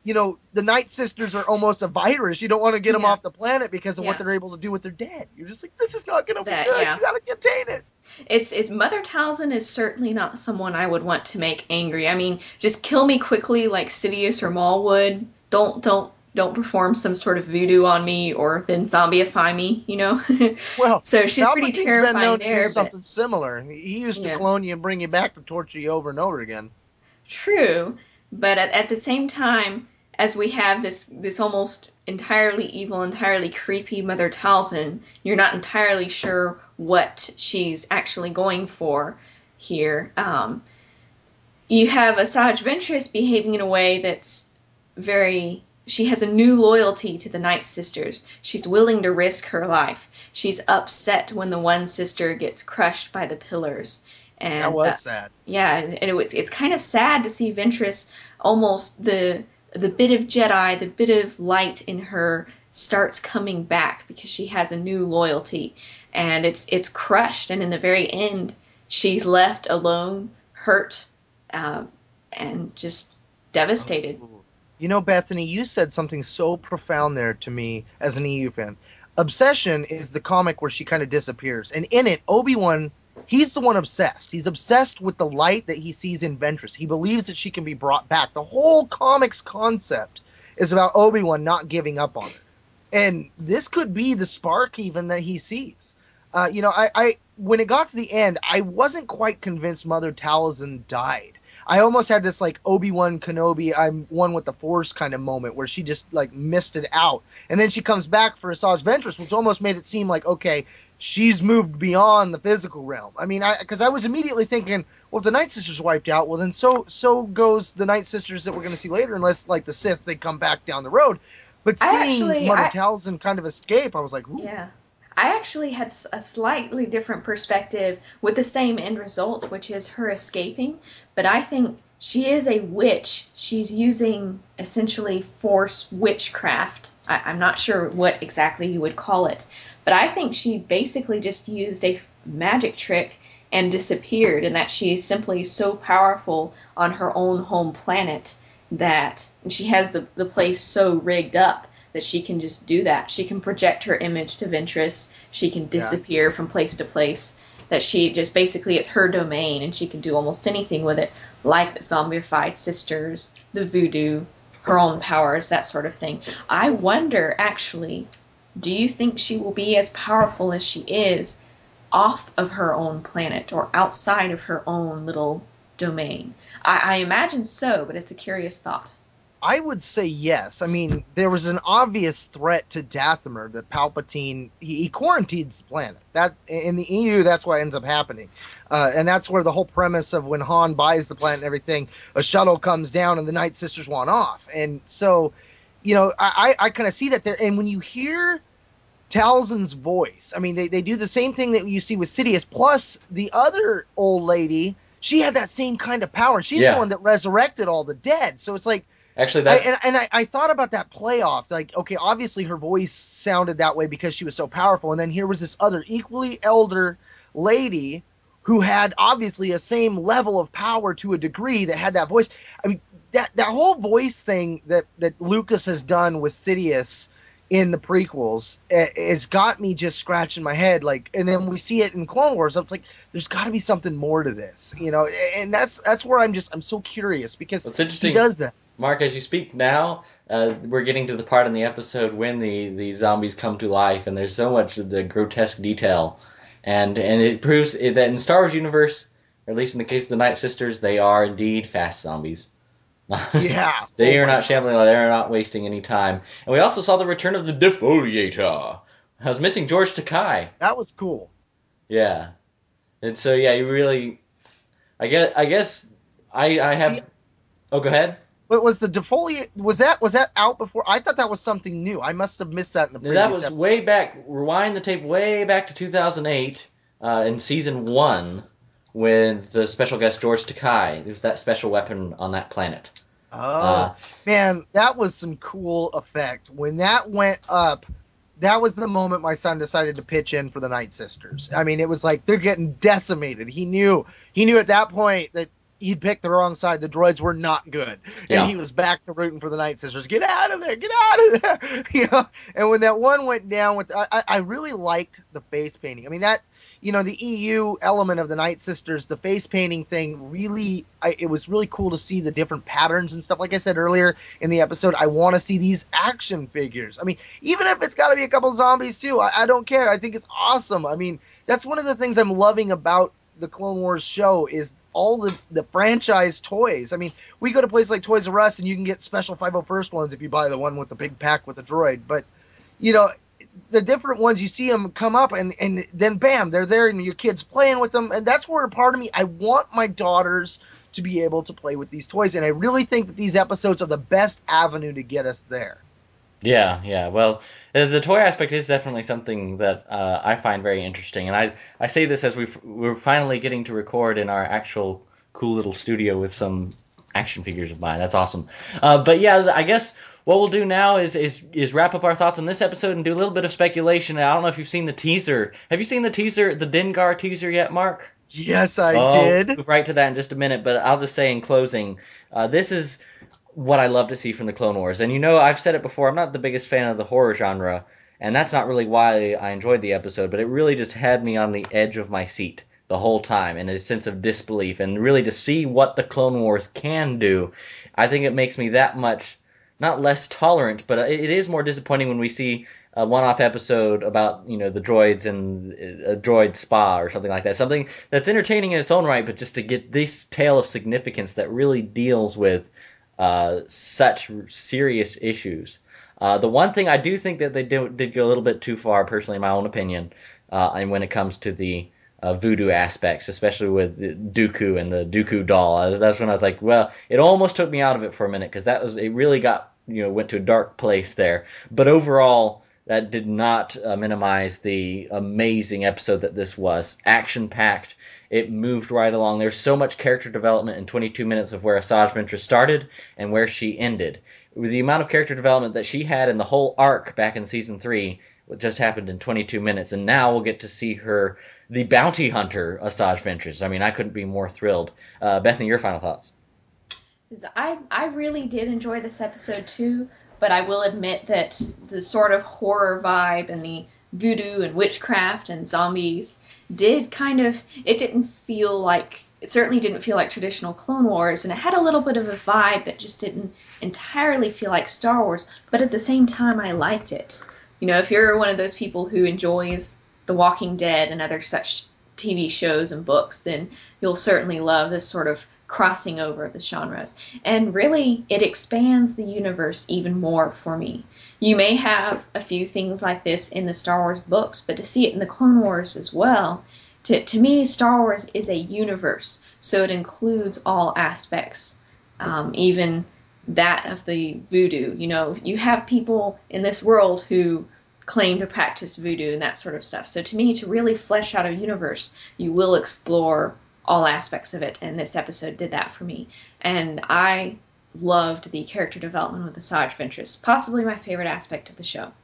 you know, the Night Sisters are almost a virus. You don't want to get them Yeah. off the planet because of Yeah. what they're able to do with their dead. You're just like, this is not going to be That- good. yeah. You got to contain it. It's it's Mother Talzin is certainly not someone I would want to make angry. I mean, just kill me quickly like Sidious or Maul would. Don't don't don't perform some sort of voodoo on me or then zombieify me, you know. Well, So she's pretty Palpatine's been terrifying known to do there. But something similar. He used to Yeah. clone you and bring you back to torture you over and over again. true, but at, at the same time, as we have this this almost entirely evil, entirely creepy Mother Talzin, you're not entirely sure what she's actually going for here. Um, you have Asajj Ventress behaving in a way that's very... She has a new loyalty to the Night Sisters. She's willing to risk her life. She's upset when the one sister gets crushed by the pillars. And, That was uh, sad. yeah, and it was, it's kind of sad to see Ventress almost the the bit of Jedi, the bit of light in her starts coming back because she has a new loyalty, and it's it's crushed. And in the very end, she's left alone, hurt, um, and just devastated. You know, Bethany, you said something so profound there to me as an E U fan. Obsession is the comic where she kind of disappears. And in it, Obi-Wan, he's the one obsessed. He's obsessed with the light that he sees in Ventress. He believes that she can be brought back. The whole comic's concept is about Obi-Wan not giving up on her. And this could be the spark even that he sees. Uh, you know, I, I when it got to the end, I wasn't quite convinced Mother Talzin died. I almost had this like Obi-Wan Kenobi, I'm one with the Force kind of moment where she just like missed it out. And then she comes back for Asajj Ventress, which almost made it seem like, okay, she's moved beyond the physical realm. I mean, I because I was immediately thinking, well, if the Night Sisters wiped out, well, then so so goes the Night Sisters that we're going to see later, unless like the Sith, they come back down the road. But I seeing actually- Mother I- Talzin kind of escape, I was like, ooh. Yeah. I actually had s- a slightly different perspective with the same end result, which is her escaping. But I think she is a witch. She's using essentially Force witchcraft. I- I'm not sure what exactly you would call it. But I think she basically just used a f- magic trick and disappeared, and that she is simply so powerful on her own home planet that and she has the, the place so rigged up that she can just do that. She can project her image to Ventress. She can disappear from place to place. That she just basically, it's her domain, and she can do almost anything with it, like the zombified sisters, the voodoo, her own powers, that sort of thing. I wonder, actually, do you think she will be as powerful as she is off of her own planet or outside of her own little domain? I, I imagine so, but it's a curious thought. I would say yes. I mean, there was an obvious threat to Dathomir that Palpatine he, he quarantines the planet. That in the E U, that's what ends up happening, uh, and that's where the whole premise of when Han buys the planet and everything, a shuttle comes down and the Night Sisters want off, and so, you know, I I, I kind of see that there. And when you hear Talzin's voice, I mean, they they do the same thing that you see with Sidious. Plus, the other old lady, she had that same kind of power. She's Yeah. the one that resurrected all the dead. So it's like. Actually, I, that and and I, I thought about that playoff. Like, okay, obviously her voice sounded that way because she was so powerful. And then here was this other equally elder lady who had obviously a same level of power to a degree that had that voice. I mean, that, that whole voice thing that, that Lucas has done with Sidious in the prequels uh, has got me just scratching my head. Like, and then we see it in Clone Wars. It's like, there's got to be something more to this, you know? And that's, that's where I'm just, I'm so curious because That's interesting. he does that. Mark, as you speak now, uh, we're getting to the part in the episode when the, the zombies come to life, and there's so much of the grotesque detail, and and it proves that in the Star Wars universe, or at least in the case of the Night Sisters, they are indeed fast zombies. Yeah. They Oh are my not shambling. They are not wasting any time. And we also saw the return of the Defoliator. I was missing George Takei. That was cool. Yeah, and so yeah, you really, I guess I guess I I have. See, oh, go ahead. But was the defoliate was that was that out before? I thought that was something new. I must have missed that in the Now, previous that was episode. way back. Rewind the tape way back to two thousand eight uh, in season one with the special guest George Takei. It was that special weapon on that planet. Oh Uh, man, that was some cool effect. When that went up, that was the moment my son decided to pitch in for the Night Sisters. I mean, it was like they're getting decimated. He knew he knew at that point that he'd picked the wrong side. The droids were not good, and Yeah. he was back to rooting for the Night Sisters. Get out of there! Get out of there! You know. And when that one went down, with I, I really liked the face painting. I mean that. You know, the E U element of the Night Sisters, the face painting thing, really, I, it was really cool to see the different patterns and stuff. Like I said earlier in the episode, I want to see these action figures. I mean, even if it's got to be a couple zombies too, I, I don't care. I think it's awesome. I mean, that's one of the things I'm loving about the Clone Wars show is all the, the franchise toys. I mean, we go to places like Toys R Us and you can get special five oh first ones if you buy the one with the big pack with the droid. But, you know, the different ones, you see them come up and, and then bam, they're there and your kid's playing with them. And that's where part of me, I want my daughters to be able to play with these toys. And I really think that these episodes are the best avenue to get us there. Yeah, yeah. Well, the toy aspect is definitely something that uh, I find very interesting. And I, I say this as we've, we're finally getting to record in our actual cool little studio with some action figures of mine. That's awesome. Uh, but yeah, I guess what we'll do now is, is is wrap up our thoughts on this episode and do a little bit of speculation. I don't know if you've seen the teaser. Have you seen the teaser, the Dengar teaser yet, Mark? Yes, I oh, did. We'll move right to that in just a minute, but I'll just say in closing, uh, this is what I love to see from the Clone Wars. And you know, I've said it before, I'm not the biggest fan of the horror genre, and that's not really why I enjoyed the episode, but it really just had me on the edge of my seat the whole time, and a sense of disbelief, and really to see what the Clone Wars can do. I think it makes me that much, not less tolerant, but it is more disappointing when we see a one-off episode about, you know, the droids and a droid spa or something like that. Something that's entertaining in its own right, but just to get this tale of significance that really deals with uh, such serious issues. Uh, the one thing I do think that they did, did go a little bit too far, personally, in my own opinion, uh, and when it comes to the Uh, voodoo aspects, especially with Dooku and the Dooku doll. I was, that's when I was like, well, it almost took me out of it for a minute because that was it really got you know went to a dark place there. But overall, that did not uh, minimize the amazing episode that this was. Action packed. It moved right along. There's so much character development in twenty-two minutes of where Asajj Ventress started and where she ended. With the amount of character development that she had in the whole arc back in season three, what just happened in twenty-two minutes, and now we'll get to see her, the bounty hunter, Asajj Ventress. I mean, I couldn't be more thrilled. Uh, Bethany, your final thoughts? I I really did enjoy this episode too, but I will admit that the sort of horror vibe and the voodoo and witchcraft and zombies did kind of, it didn't feel like, it certainly didn't feel like traditional Clone Wars, and it had a little bit of a vibe that just didn't entirely feel like Star Wars, but at the same time I liked it. You know, if you're one of those people who enjoys The Walking Dead and other such T V shows and books, then you'll certainly love this sort of crossing over of the genres. And really, it expands the universe even more for me. You may have a few things like this in the Star Wars books, but to see it in the Clone Wars as well, to, to me, Star Wars is a universe, so it includes all aspects, um, even that of the voodoo. You know, you have people in this world who claim to practice voodoo and that sort of stuff. So to me, to really flesh out a universe, you will explore all aspects of it, and this episode did that for me. And I loved the character development with Asajj Ventress, possibly my favorite aspect of the show.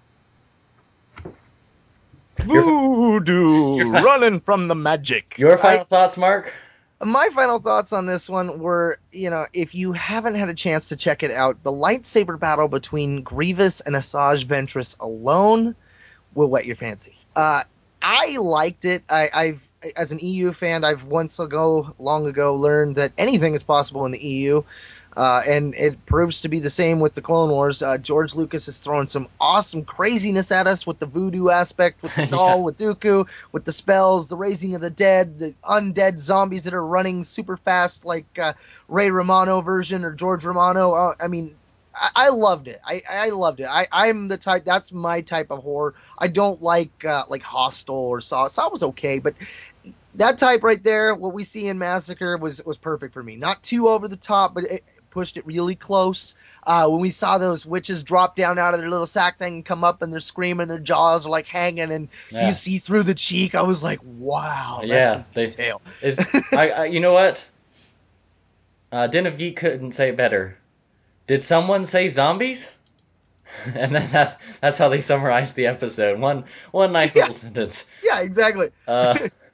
Voodoo, running from the magic. Your final I, thoughts, Mark? My final thoughts on this one were, you know, if you haven't had a chance to check it out, the lightsaber battle between Grievous and Asajj Ventress alone will whet your fancy. Uh, I liked it. I, I've, as an E U fan, I've once ago, long ago, learned that anything is possible in the E U. Uh, and it proves to be the same with the Clone Wars. Uh, George Lucas is throwing some awesome craziness at us with the voodoo aspect, with the doll, yeah. with Dooku, with the spells, the raising of the dead, the undead zombies that are running super fast like uh, Ray Romano version or George Romano. Uh, I mean, I, I loved it. I, I loved it. I, I'm the type, that's my type of horror. I don't like uh, like Hostel or Saw. Saw was okay, but that type right there, what we see in Massacre, was, was perfect for me. Not too over the top, but it pushed it really close. Uh, when we saw those witches drop down out of their little sack thing and come up and they're screaming, their jaws are like hanging and yeah. you see through the cheek, I was like, wow, that's yeah, some they, detail. It's, I, I, you know what? Uh, Den of Geek couldn't say it better. Did someone say zombies? And then that's, that's how they summarized the episode. One one nice yeah. little sentence. Yeah, exactly. uh,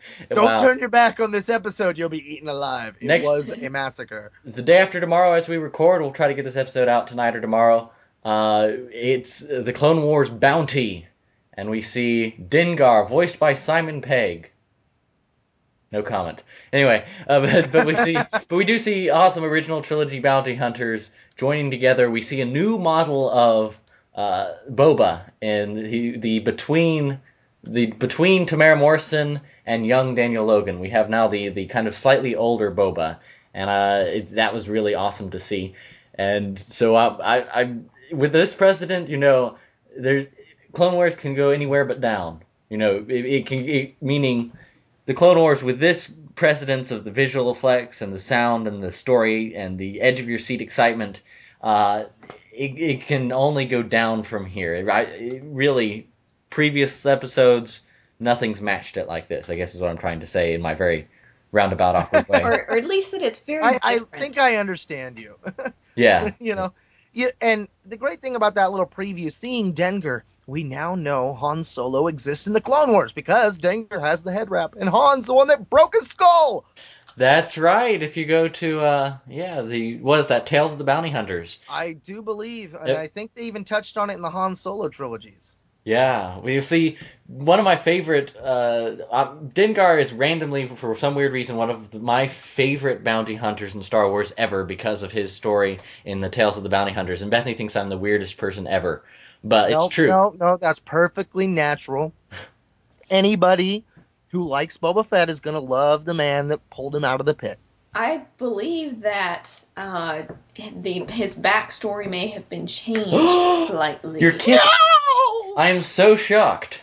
Don't Wow. turn your back on this episode. You'll be eaten alive. It Next- was a massacre. The day after tomorrow, as we record, we'll try to get this episode out tonight or tomorrow. Uh, it's uh, the Clone Wars Bounty, and we see Dengar, voiced by Simon Pegg. No comment. Anyway, uh, but, but we see, but we do see awesome original trilogy bounty hunters joining together. We see a new model of uh, Boba, and he, the between the between Tamara Morrison and young Daniel Logan. We have now the the kind of slightly older Boba, and uh, it's, that was really awesome to see. And so I, I, I with this president, you know, there's Clone Wars can go anywhere but down. You know, it, it can it, meaning. The Clone Wars, with this precedence of the visual effects and the sound and the story and the edge-of-your-seat excitement, uh, it, it can only go down from here. It, it really, previous episodes, nothing's matched it like this, I guess is what I'm trying to say in my very roundabout, awkward way. or, or at least that it's very I, I different. think I understand you. Yeah. you know, yeah, and the great thing about that little preview, seeing Dengar, we now know Han Solo exists in the Clone Wars because Dengar has the head wrap, and Han's the one that broke his skull. That's right. If you go to, uh, yeah, the what is that? Tales of the Bounty Hunters. I do believe, and Yep. I think they even touched on it in the Han Solo trilogies. Yeah, we see one of my favorite. Uh, uh, Dengar is randomly, for some weird reason, one of the, my favorite bounty hunters in Star Wars ever because of his story in the Tales of the Bounty Hunters. And Bethany thinks I'm the weirdest person ever, but no, it's true. No, no, that's perfectly natural. Anybody who likes Boba Fett is going to love the man that pulled him out of the pit. I believe that uh, the his backstory may have been changed slightly. You're kidding! I am so shocked.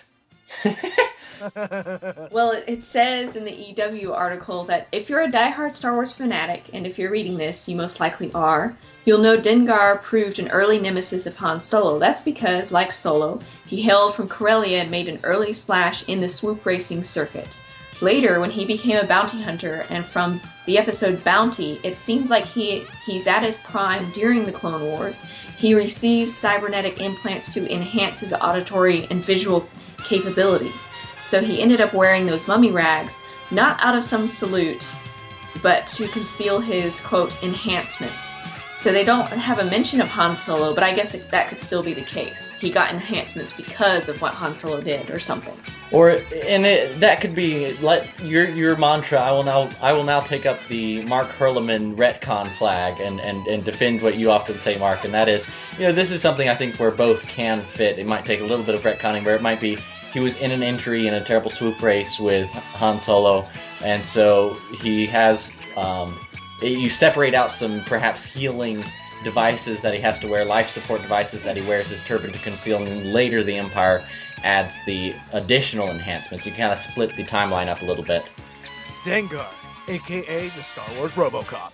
Well, it, it says in the E W article that if you're a diehard Star Wars fanatic, and if you're reading this, you most likely are, you'll know Dengar proved an early nemesis of Han Solo. That's because, like Solo, he hailed from Corellia and made an early splash in the swoop racing circuit. Later, when he became a bounty hunter, and from the episode Bounty, it seems like he he's at his prime during the Clone Wars. He receives cybernetic implants to enhance his auditory and visual capabilities. So he ended up wearing those mummy rags, not out of some salute, but to conceal his, quote, enhancements. So they don't have a mention of Han Solo, but I guess it, that could still be the case. He got enhancements because of what Han Solo did, or something. Or and it, that could be let your your mantra. I will now I will now take up the Mark Herleman retcon flag and, and, and defend what you often say, Mark, and that is, you know, this is something I think where both can fit. It might take a little bit of retconning, where it might be he was in an entry in a terrible swoop race with Han Solo, and so he has. Um, You separate out some perhaps healing devices that he has to wear, life support devices that he wears his turban to conceal, and then later the Empire adds the additional enhancements. You kind of split the timeline up a little bit. Dengar, a k a the Star Wars RoboCop.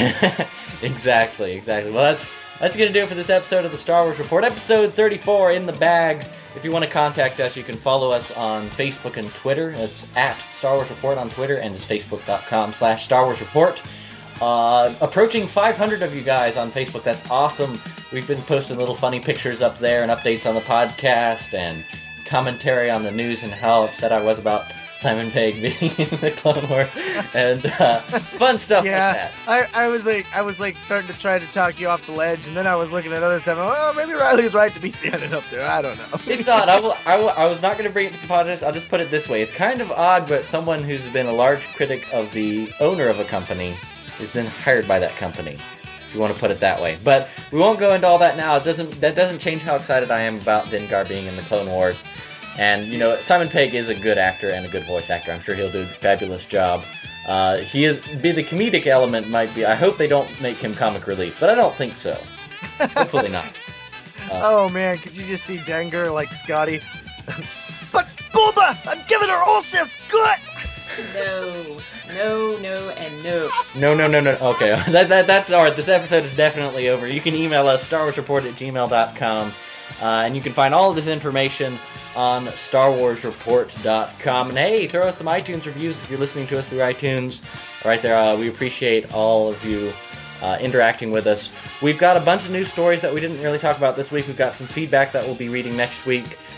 Exactly, exactly. Well, that's that's going to do it for this episode of the Star Wars Report, episode thirty-four in the bag. If you want to contact us, you can follow us on Facebook and Twitter. It's at Star Wars Report on Twitter, and it's facebook.com slash Star Wars Report. Uh, approaching five hundred of you guys on Facebook. That's awesome. We've been posting little funny pictures up there and updates on the podcast and commentary on the news and how upset I was about Simon Pegg being in the Clone Wars and uh, fun stuff Yeah, like that. I, I was like, I was like starting to try to talk you off the ledge, and then I was looking at other stuff. And, oh, maybe Riley's right to be standing up there. I don't know. It's odd. I, will, I, will, I was not going to bring it to the podcast. I'll just put it this way. It's kind of odd, but someone who's been a large critic of the owner of a company is then hired by that company, if you want to put it that way. But we won't go into all that now. It doesn't that doesn't change how excited I am about Dengar being in the Clone Wars. And, you know, Simon Pegg is a good actor and a good voice actor. I'm sure he'll do a fabulous job. Uh, he is be the comedic element might be. I hope they don't make him comic relief, but I don't think so. Hopefully not. Uh, Oh man, could you just see Dengar like Scotty? But Boba, I'm giving her Ulysses gut. No, no, no, and no. No, no, no, no. Okay, that, that that's all right. This episode is definitely over. You can email us, star wars report at gmail dot com, uh, and you can find all of this information on star wars report dot com. And hey, throw us some iTunes reviews if you're listening to us through iTunes. Right there, uh, we appreciate all of you uh, interacting with us. We've got a bunch of news stories that we didn't really talk about this week. We've got some feedback that we'll be reading next week.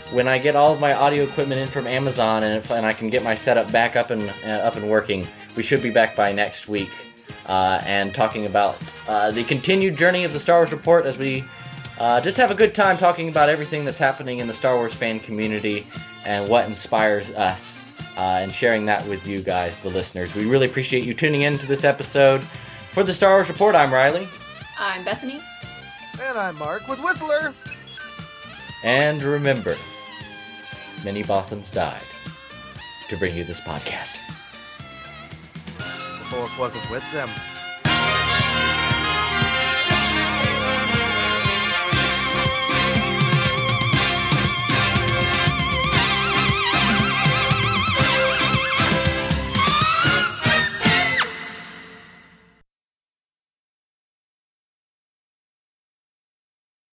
when I get all of my audio equipment in from Amazon and, if, and I can get my setup back up and uh, up and working, we should be back by next week uh, and talking about uh, the continued journey of the Star Wars Report as we uh, just have a good time talking about everything that's happening in the Star Wars fan community and what inspires us uh, and sharing that with you guys, the listeners. We really appreciate you tuning in to this episode. For the Star Wars Report, I'm Riley. I'm Bethany. And I'm Mark with Whistler. And remember, many Bothans died to bring you this podcast. The Force wasn't with them.